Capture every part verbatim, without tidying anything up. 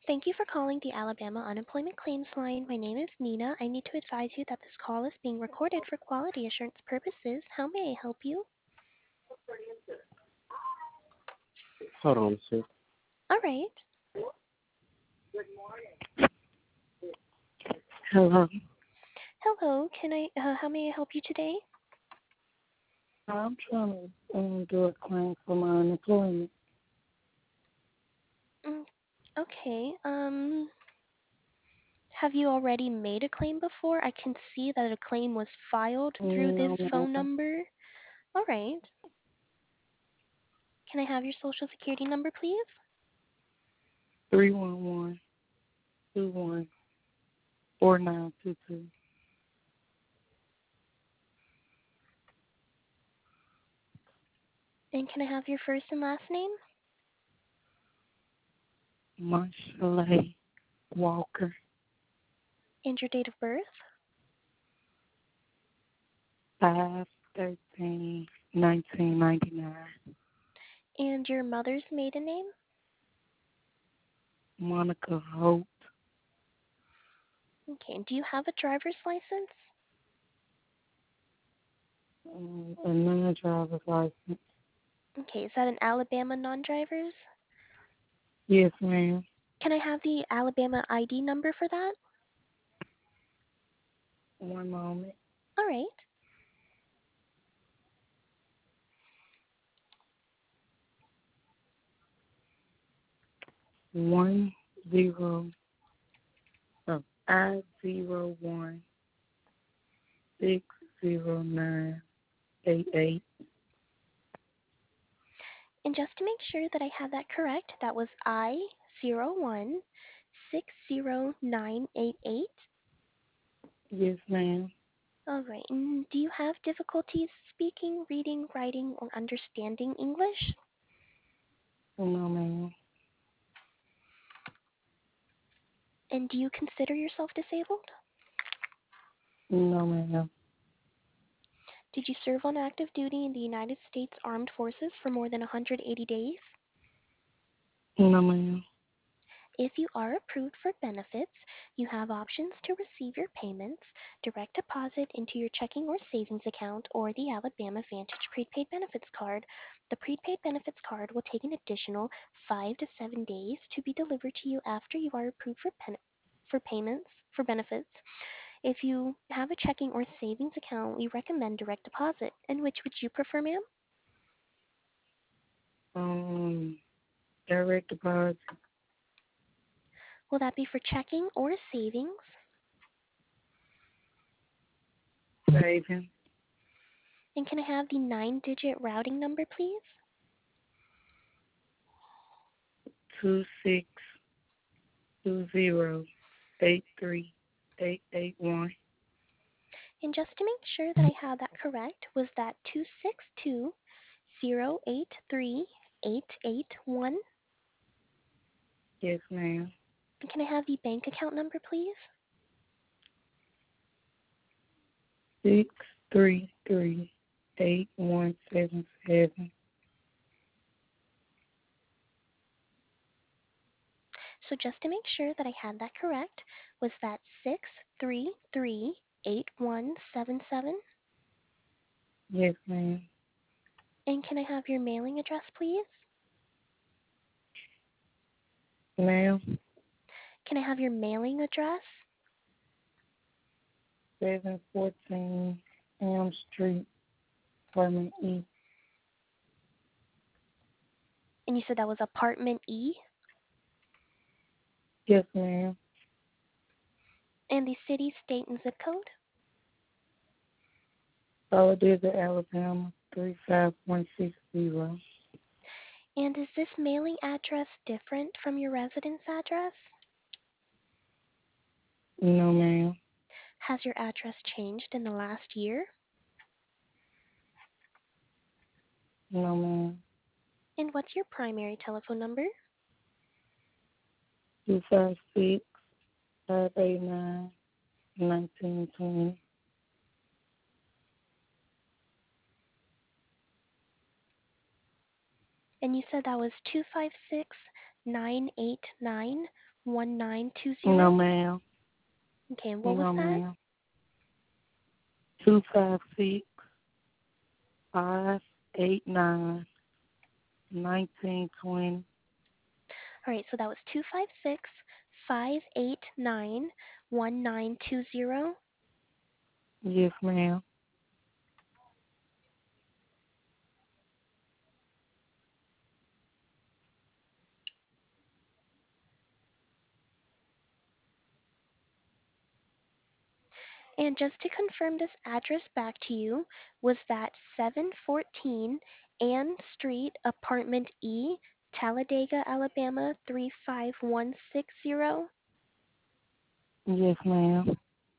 Thank you for calling the Alabama Unemployment Claims Line. My name is Nina. I need to advise you that this call is being recorded for quality assurance purposes. How may I help you? Hold on, sir. All right. Hello. Hello. Can I? Uh, how may I help you today? I'm trying to um, do a claim for my unemployment. Mm, okay. Um, have you already made a claim before? I can see that a claim was filed through this No, phone ma'am. number. All right. Can I have your social security number, please? Three one one two one four nine two two. And can I have your first and last name? Marshalay Walker. And your date of birth? Five thirteen nineteen ninety nine. And your mother's maiden name? Monica Hope. Okay. Do you have a driver's license? Um, a non-driver's license. Okay, is that an Alabama non-drivers? Yes, ma'am. Can I have the Alabama I D number for that? One moment. All right. One zero. Oh, I zero one six zero nine eight eight. And just to make sure that I have that correct, that was I zero one six zero nine eight eight. Yes, ma'am. All right. And do you have difficulties speaking, reading, writing, or understanding English? No, ma'am. And do you consider yourself disabled? No, ma'am. Did you serve on active duty in the United States Armed Forces for more than one hundred eighty days? No, ma'am. If you are approved for benefits, you have options to receive your payments, direct deposit into your checking or savings account, or the Alabama Vantage Prepaid Benefits Card. The prepaid benefits card will take an additional five to seven days to be delivered to you after you are approved for, pen- for payments for benefits. If you have a checking or savings account, we recommend direct deposit. And which would you prefer, ma'am? Um, direct deposit, Will that be for checking or savings? saving, And can I have the nine digit routing number, please? two six two zero eight three eight eight one. And just to make sure that I have that correct, was that two six two zero eight three eight eight one? Yes, ma'am. And can I have the bank account number, please? Six three three eight one seven seven. So just to make sure that I had that correct, was that six three three eight one seven seven? Yes, ma'am. And can I have your mailing address, please? Ma'am, Can I have your mailing address? seven fourteen Elm Street, apartment E. And you said that was apartment E? Yes, ma'am. And the city, state, and zip code? Talladega, Alabama, three five one six zero. And is this mailing address different from your residence address? No, ma'am. Has your address changed in the last year? No, ma'am. And what's your primary telephone number? Two five six five eight nine nineteen twenty. And you said that was two five six nine eight nine one nine two No, zero? ma'am. Okay, and what was No, that? ma'am. Two five six five eight nine nineteen twenty. All right, so that was two five six, five eight nine, one nine two zero. Yes, ma'am. And just to confirm this address back to you, was that seven fourteen Ann Street, Apartment E, Talladega, Alabama three five one six zero? Yes, ma'am.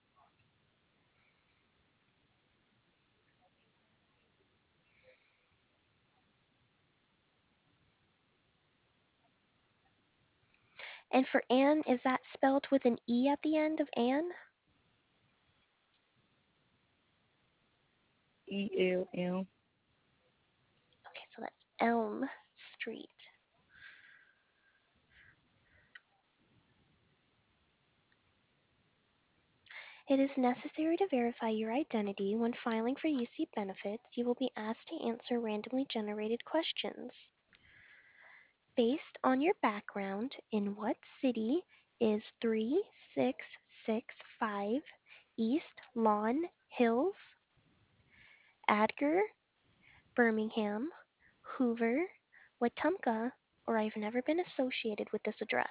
And for Ann, is that spelled with an E at the end of Ann? E L M. Okay, so that's Elm Street. It is necessary to verify your identity. When filing for U C benefits, you will be asked to answer randomly generated questions. Based on your background, in what city is three six six five East Lawn Hills? Adger, Birmingham, Hoover, Wetumpka, or I've never been associated with this address.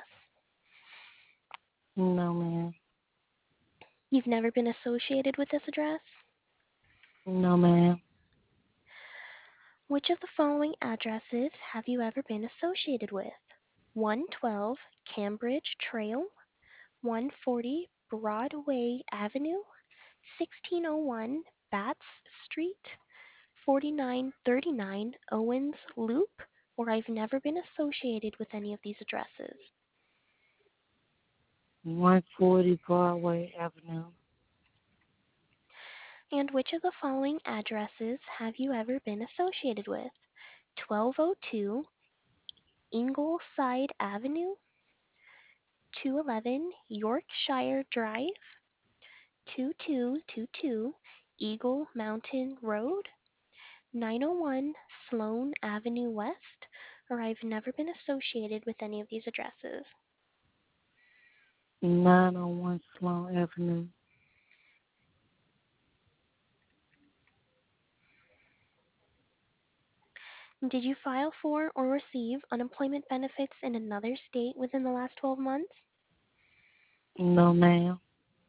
No, ma'am. You've never been associated with this address? No, ma'am. Which of the following addresses have you ever been associated with? one twelve Cambridge Trail, one forty Broadway Avenue, sixteen oh one Batts Street, forty-nine thirty-nine Owens Loop, or I've never been associated with any of these addresses. one forty Broadway Avenue. And which of the following addresses have you ever been associated with? twelve oh two Ingleside Avenue, two eleven Yorkshire Drive, twenty-two twenty-two Eagle Mountain Road, nine oh one Sloane Avenue West, or I've never been associated with any of these addresses. nine oh one Sloan Avenue. Did you file for or receive unemployment benefits in another state within the last twelve months? No, ma'am.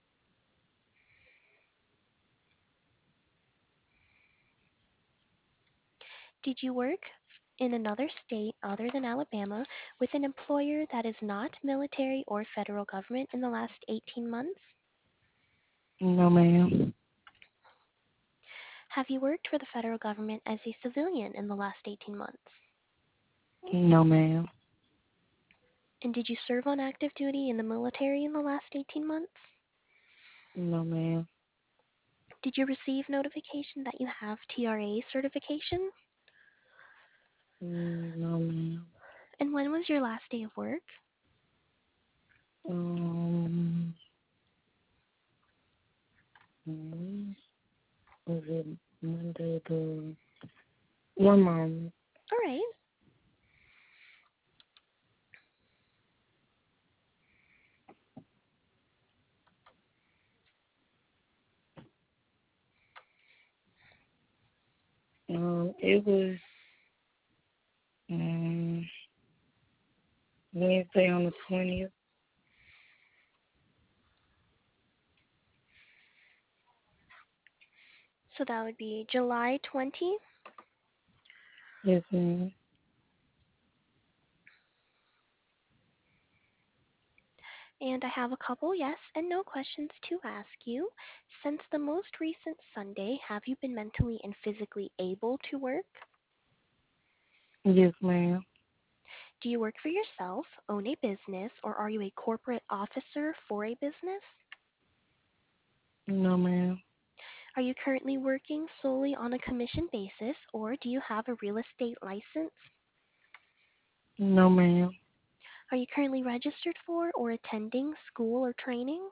Did you work in another state other than Alabama with an employer that is not military or federal government in the last eighteen months? No, ma'am. Have you worked for the federal government as a civilian in the last eighteen months? No, ma'am. And did you serve on active duty in the military in the last eighteen months? No, ma'am. Did you receive notification that you have T R A certification? Mm, no, ma'am. And when was your last day of work? Um, mm, was it Monday to one moment? All right. Um, it was um Wednesday on the twentieth. So that would be July twentieth. Yes, ma'am. And I have a couple yes and no questions to ask you. Since the most recent Sunday, have you been mentally and physically able to work? Yes, ma'am. Do you work for yourself, own a business, or are you a corporate officer for a business? No, ma'am. Are you currently working solely on a commission basis, or do you have a real estate license? No, ma'am. Are you currently registered for or attending school or training?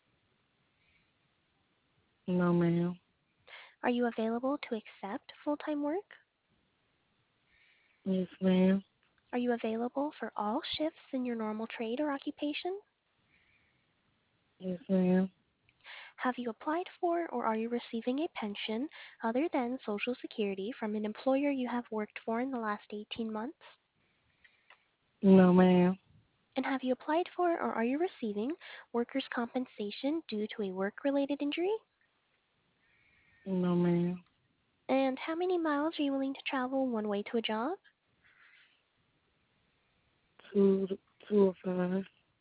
No, ma'am. Are you available to accept full-time work? Yes, ma'am. Are you available for all shifts in your normal trade or occupation? Yes, ma'am. Have you applied for or are you receiving a pension other than Social Security from an employer you have worked for in the last eighteen months? No, ma'am. And have you applied for or are you receiving workers' compensation due to a work-related injury? No, ma'am. And how many miles are you willing to travel one way to a job? Two, two or five.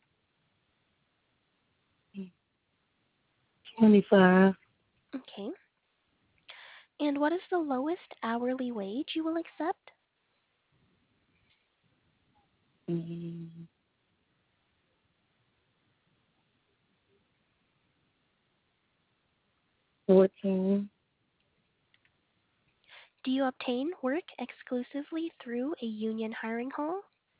Twenty-five. Okay. And what is the lowest hourly wage you will accept? Mm, Fourteen. Do you obtain work exclusively through a union hiring hall?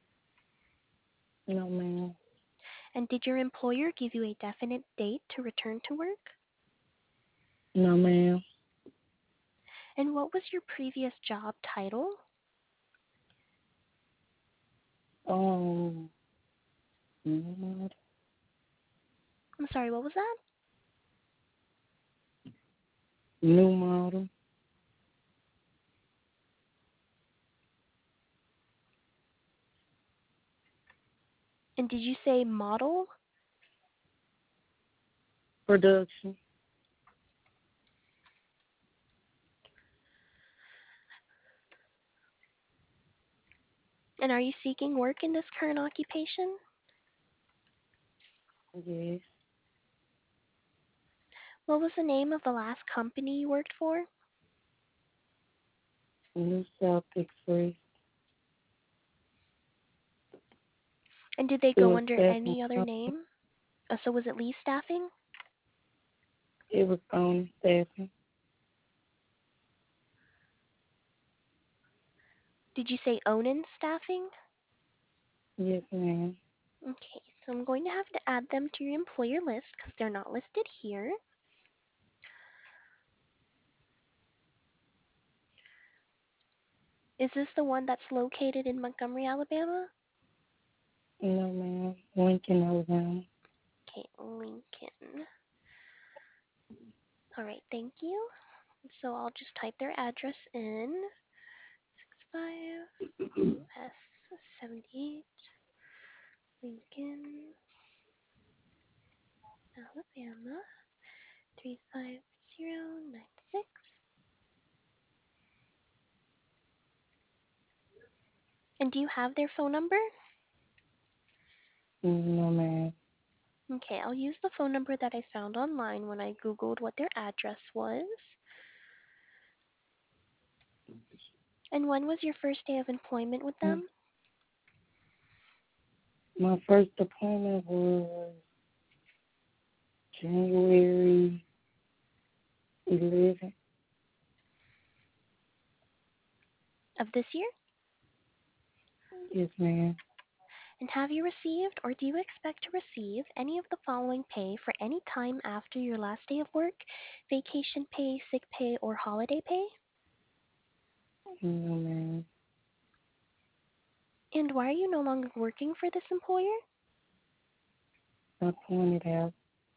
No, ma'am. And did your employer give you a definite date to return to work? No, ma'am. And what was your previous job title? Um, new I'm sorry, what was that? model And did you say model? production. And are you seeking work in this current occupation? Yes. What was the name of the last company you worked for? New South Express. And did they It go was under staffing any other company. name? Uh, so was it Lee Staffing? It was on staffing. Did you say Onan Staffing? Yes, ma'am. Okay, so I'm going to have to add them to your employer list because they're not listed here. Is this the one that's located in Montgomery, Alabama? No, ma'am. Lincoln, Alabama. Okay, Lincoln. All right, thank you. So I'll just type their address in. sixty-five S seventy-eight, Lincoln, Alabama, three five zero nine six. And do you have their phone number? No, ma'am. Okay, I'll use the phone number that I found online when I Googled what their address was. And when was your first day of employment with them? My first appointment was January eleventh. Of this year? Yes, ma'am. And have you received or do you expect to receive any of the following pay for any time after your last day of work? Vacation pay, sick pay, or holiday pay? No, ma'am. And why are you no longer working for this employer? I pointed out.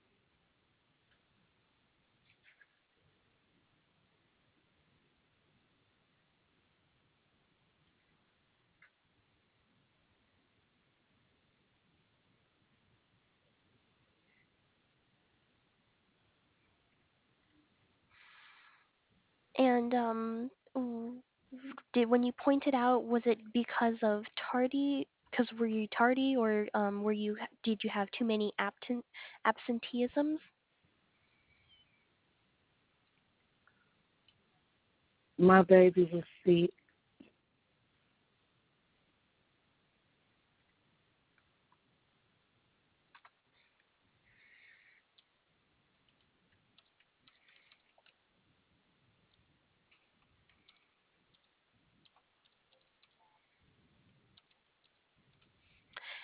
And um, w- did when you pointed out, was it because of tardy? Because were you tardy, or um, were you did you have too many absent absenteeisms? My baby was sick.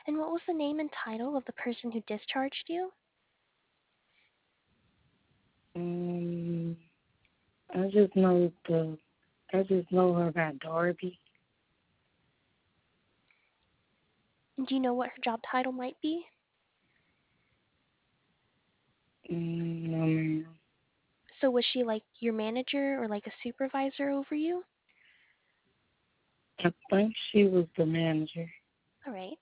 And what was the name and title of the person who discharged you? Um, I just know the, I just know her by Darby. Do you know what her job title might be? Mm, no, ma'am. So was she like your manager or like a supervisor over you? I think she was the manager. All right.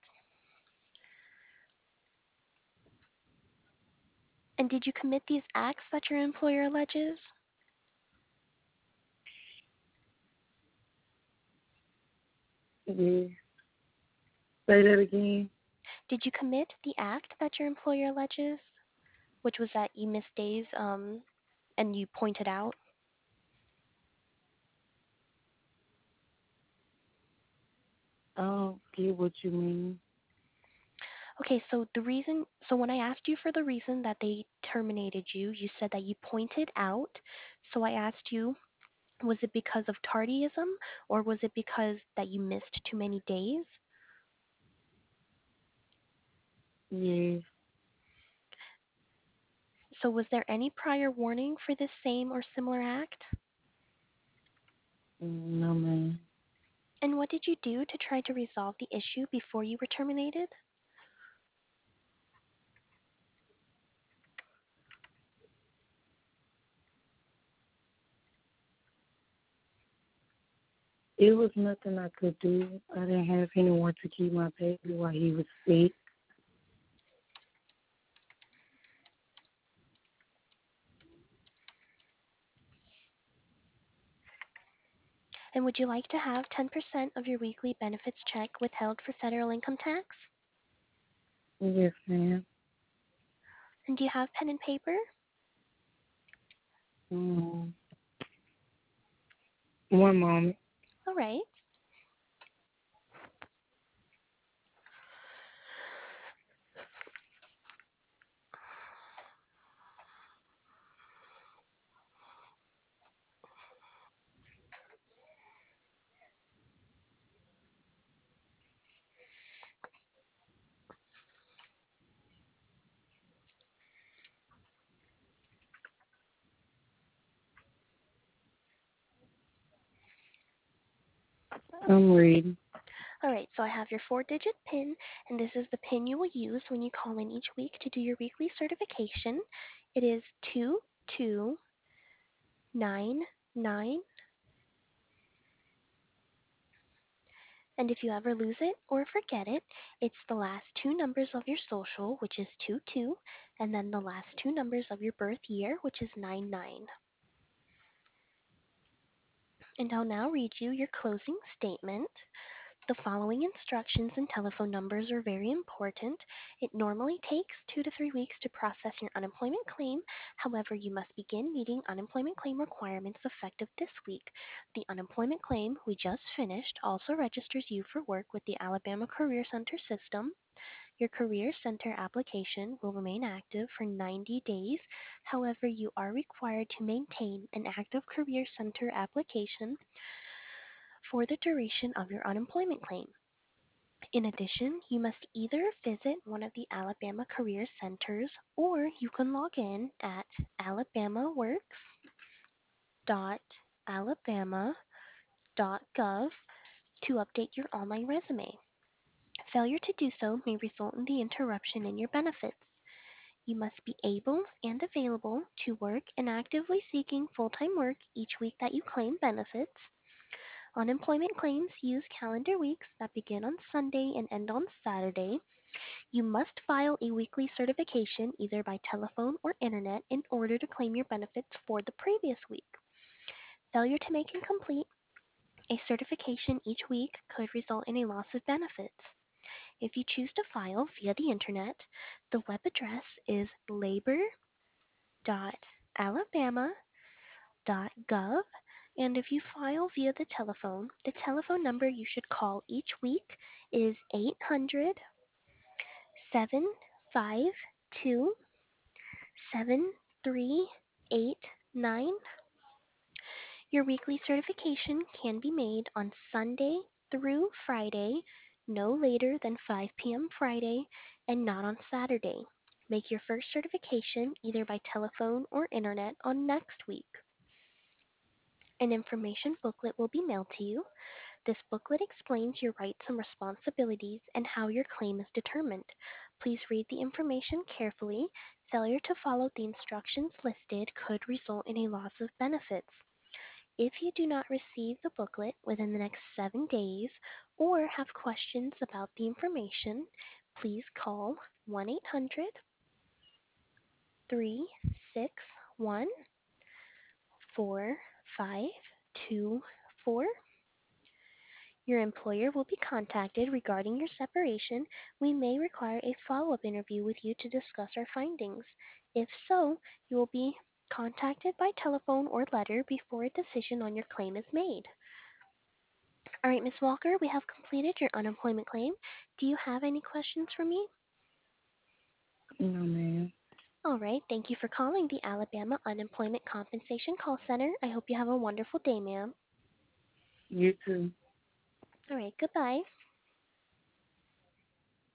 And did you commit these acts that your employer alleges? Yeah. Say that again. Did you commit the act that your employer alleges, which was that you missed days um, and you pointed out? I don't get what you mean. Okay, so the reason, so when I asked you for the reason that they terminated you, you said that you pointed out. So I asked you, was it because of tardyism or was it because that you missed too many days? Yeah. So was there any prior warning for this same or similar act? Mm, no, ma'am. And what did you do to try to resolve the issue before you were terminated? It was nothing I could do. I didn't have anyone to keep my baby while he was sick. And would you like to have ten percent of your weekly benefits check withheld for federal income tax? Yes, ma'am. And do you have pen and paper? Um, one moment. All right. I'm ready. All right, so I have your four digit PIN, and this is the PIN you will use when you call in each week to do your weekly certification. It is two two nine nine, and if you ever lose it or forget it, it's the last two numbers of your social, which is two two, and then the last two numbers of your birth year, which is nine nine. And I'll now read you your closing statement. The following instructions and telephone numbers are very important. It normally takes two to three weeks to process your unemployment claim. However, you must begin meeting unemployment claim requirements effective this week. The unemployment claim we just finished also registers you for work with the Alabama Career Center system. Your Career Center application will remain active for ninety days. However, you are required to maintain an active Career Center application for the duration of your unemployment claim. In addition, you must either visit one of the Alabama Career Centers or you can log in at alabamaworks.alabama.gov to update your online resume. Failure to do so may result in the interruption in your benefits. You must be able and available to work and actively seeking full time work each week that you claim benefits. Unemployment claims use calendar weeks that begin on Sunday and end on Saturday. You must file a weekly certification either by telephone or internet in order to claim your benefits for the previous week. Failure to make and complete a certification each week could result in a loss of benefits. If you choose to file via the internet, the web address is labor.alabama.gov. And if you file via the telephone, the telephone number you should call each week is eight hundred seven five two seven three eight nine. Your weekly certification can be made on Sunday through Friday, no later than five p m Friday, and not on Saturday. Make your first certification either by telephone or internet on next week. An information booklet will be mailed to you. This booklet explains your rights and responsibilities and how your claim is determined. Please read the information carefully. Failure to follow the instructions listed could result in a loss of benefits. If you do not receive the booklet within the next seven days or have questions about the information, please call one eight hundred, three six one, four five two four. Your employer will be contacted regarding your separation. We may require a follow-up interview with you to discuss our findings. If so, you will be contacted by telephone or letter before a decision on your claim is made. All right, Miz Walker, we have completed your unemployment claim. Do you have any questions for me? No, ma'am. All right, thank you for calling the Alabama Unemployment Compensation Call Center. I hope you have a wonderful day, ma'am. You too. All right, goodbye.